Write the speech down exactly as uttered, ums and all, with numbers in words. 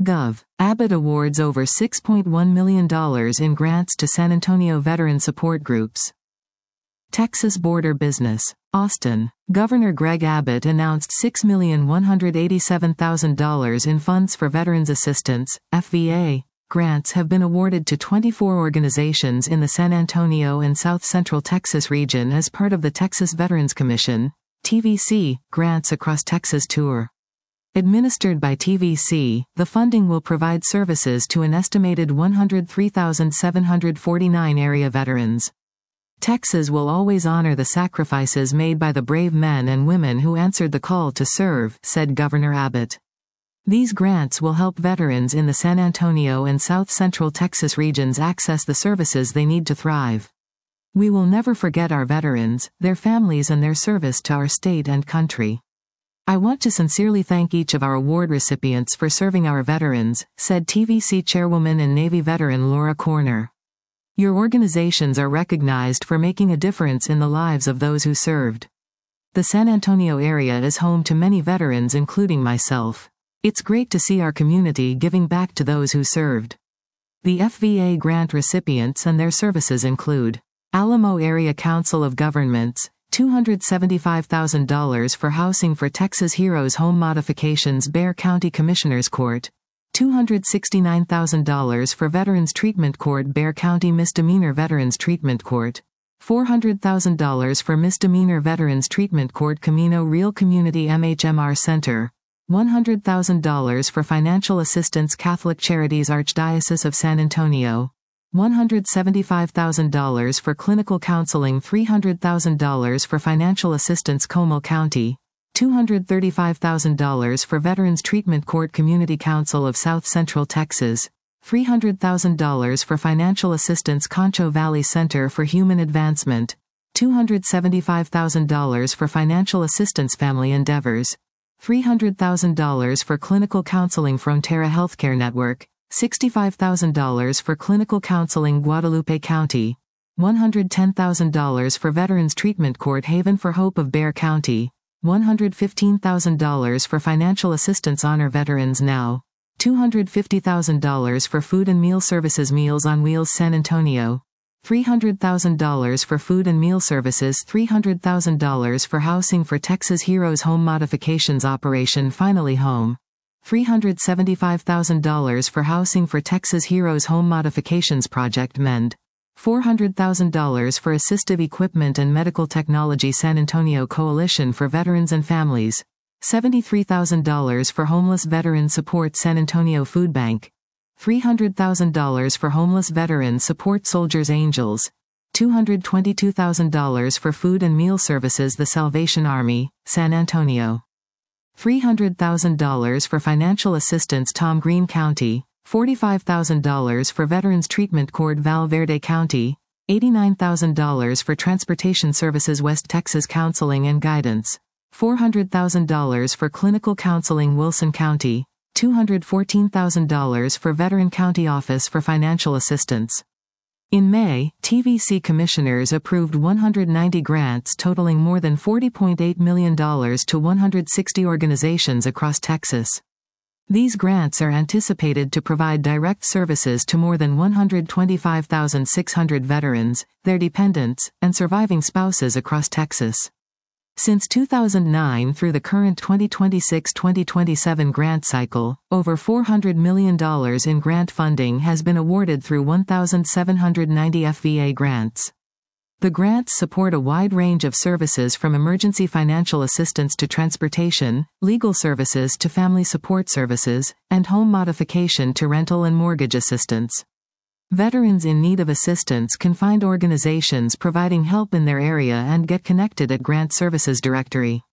Gov. Abbott awards over six point one million dollars in grants to San Antonio veteran support groups. Texas Border Business. Austin. Governor Greg Abbott announced six million one hundred eighty-seven thousand dollars in funds for Veterans Assistance, F V A, grants have been awarded to twenty-four organizations in the San Antonio and South Central Texas region as part of the Texas Veterans Commission, T V C, grants across Texas tour. Administered by T V C, the funding will provide services to an estimated one hundred three thousand seven hundred forty-nine area veterans. Texas will always honor the sacrifices made by the brave men and women who answered the call to serve, said Governor Abbott. These grants will help veterans in the San Antonio and South Central Texas regions access the services they need to thrive. We will never forget our veterans, their families, and their service to our state and country. I want to sincerely thank each of our award recipients for serving our veterans, said T V C Chairwoman and Navy veteran Laura Corner. Your organizations are recognized for making a difference in the lives of those who served. The San Antonio area is home to many veterans, including myself. It's great to see our community giving back to those who served. The F V A grant recipients and their services include Alamo Area Council of Governments, two hundred seventy-five thousand dollars for housing for Texas Heroes Home Modifications, Bexar County Commissioners Court, two hundred sixty-nine thousand dollars for Veterans Treatment Court, Bexar County Misdemeanor Veterans Treatment Court, four hundred thousand dollars for Misdemeanor Veterans Treatment Court, Camino Real Community M H M R Center, one hundred thousand dollars for Financial Assistance Catholic Charities Archdiocese of San Antonio, one hundred seventy-five thousand dollars for Clinical Counseling, three hundred thousand dollars for Financial Assistance Comal County, two hundred thirty-five thousand dollars for Veterans Treatment Court, Community Council of South Central Texas, three hundred thousand dollars for Financial Assistance Concho Valley Center for Human Advancement, two hundred seventy-five thousand dollars for Financial Assistance Family Endeavors, three hundred thousand dollars for Clinical Counseling Frontera Healthcare Network, sixty-five thousand dollars for Clinical Counseling Guadalupe County, one hundred ten thousand dollars for Veterans Treatment Court Haven for Hope of Bexar County, one hundred fifteen thousand dollars for Financial Assistance Honor Veterans Now, two hundred fifty thousand dollars for Food and Meal Services Meals on Wheels San Antonio, three hundred thousand dollars for Food and Meal Services, three hundred thousand dollars for Housing for Texas Heroes Home Modifications Operation Finally Home, three hundred seventy-five thousand dollars for Housing for Texas Heroes Home Modifications Project Mend, four hundred thousand dollars for Assistive Equipment and Medical Technology San Antonio Coalition for Veterans and Families, seventy-three thousand dollars for Homeless Veteran Support San Antonio Food Bank, three hundred thousand dollars for Homeless Veteran Support Soldiers Angels, two hundred twenty-two thousand dollars for Food and Meal Services The Salvation Army, San Antonio, three hundred thousand dollars for Financial Assistance Tom Green County, forty-five thousand dollars for Veterans Treatment Court Val Verde County, eighty-nine thousand dollars for Transportation Services West Texas Counseling and Guidance, four hundred thousand dollars for Clinical Counseling Wilson County, two hundred fourteen thousand dollars for Veteran County Office for Financial Assistance. In May, T V C commissioners approved one hundred ninety grants totaling more than forty point eight million dollars to one hundred sixty organizations across Texas. These grants are anticipated to provide direct services to more than one hundred twenty-five thousand six hundred veterans, their dependents, and surviving spouses across Texas. Since two thousand nine through the current twenty twenty-six twenty twenty-seven grant cycle, over four hundred million dollars in grant funding has been awarded through one thousand seven hundred ninety F V A grants. The grants support a wide range of services from emergency financial assistance to transportation, legal services to family support services, and home modification to rental and mortgage assistance. Veterans in need of assistance can find organizations providing help in their area and get connected at Grant Services Directory.